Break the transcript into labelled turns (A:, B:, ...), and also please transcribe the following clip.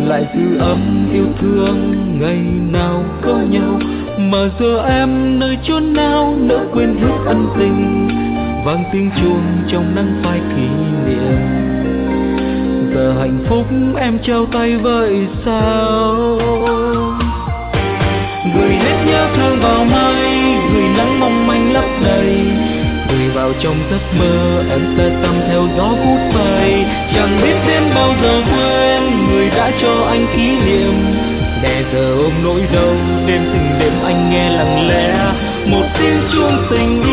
A: lại dư ấm yêu thương ngày nào có nhau. Mà giờ em nơi chốn nào nỡ quên hết ân tình, vang tiếng chuông trong nắng phai kỷ niệm. Giờ hạnh phúc em trao tay vậy sao? Gửi hết nhớ thương vào mây, gửi nắng mong manh lấp đầy, gửi vào trong giấc mơ em tơ tằm theo gió vút bay. Chẳng biết đến bao giờ quên người đã cho anh kỷ niệm. Để giờ ôm nỗi đau đêm từng đêm anh nghe lặng lẽ một tiếng chuông tình